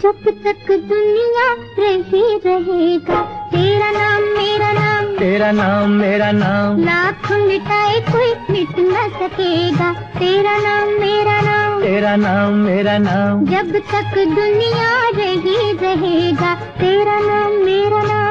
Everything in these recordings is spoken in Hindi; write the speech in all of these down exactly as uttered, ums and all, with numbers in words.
जब तक दुनिया रही रहेगा, तेरा नाम मेरा नाम, तेरा नाम मेरा नाम, लाख मिटाए कोई मिट न सकेगा, तेरा नाम मेरा नाम, तेरा नाम मेरा नाम, जब तक दुनिया रही रहेगा, तेरा नाम मेरा नाम।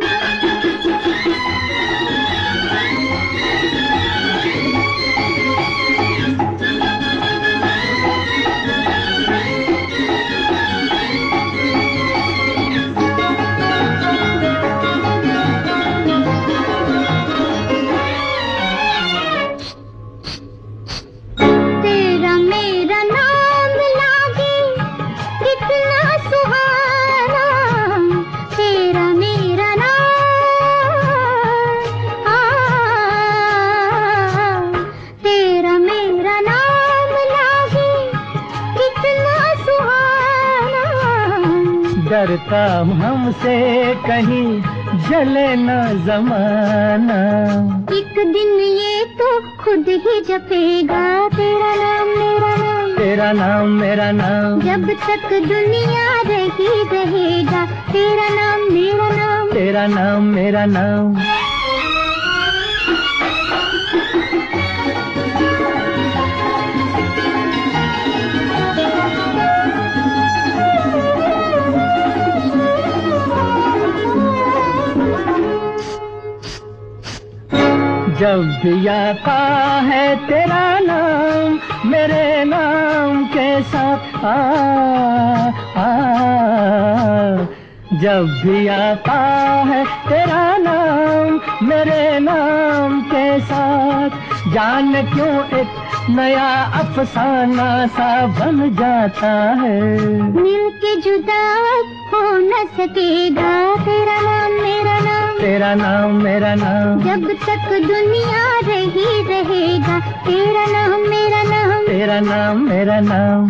डरता हमसे कहीं जले न जमाना, एक दिन ये तो खुद ही जपेगा, तेरा नाम मेरा नाम, तेरा नाम मेरा नाम, जब तक दुनिया रही रहेगा, तेरा नाम मेरा नाम, तेरा नाम मेरा नाम। जब भी आता है तेरा नाम मेरे नाम के साथ, आ, आ, जब भी आता है तेरा नाम मेरे नाम के साथ, जान क्यों एक नया अफसाना सा बन जाता है, मिल के जुदा हो न सकेगा, तेरा नाम मेरा नाम, तेरा नाम मेरा नाम, जब तक दुनिया रही रहेगा, तेरा नाम मेरा नाम, तेरा नाम मेरा नाम।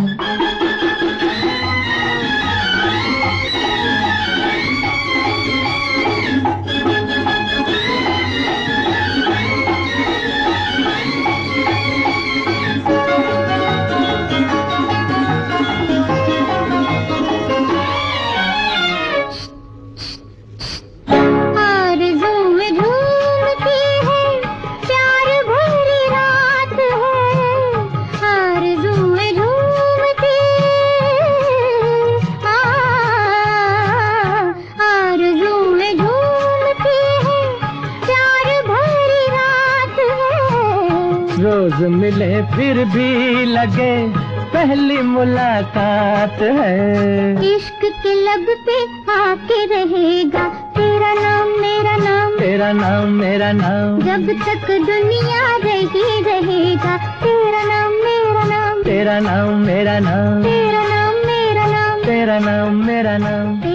रोज मिले फिर भी लगे पहली मुलाकात है, इश्क के लब पे आके रहेगा, तेरा नाम मेरा नाम, तेरा नाम मेरा नाम, जब तक दुनिया रही रहेगा, तेरा नाम मेरा नाम, तेरा नाम मेरा नाम, तेरा नाम मेरा नाम, तेरा नाम मेरा नाम।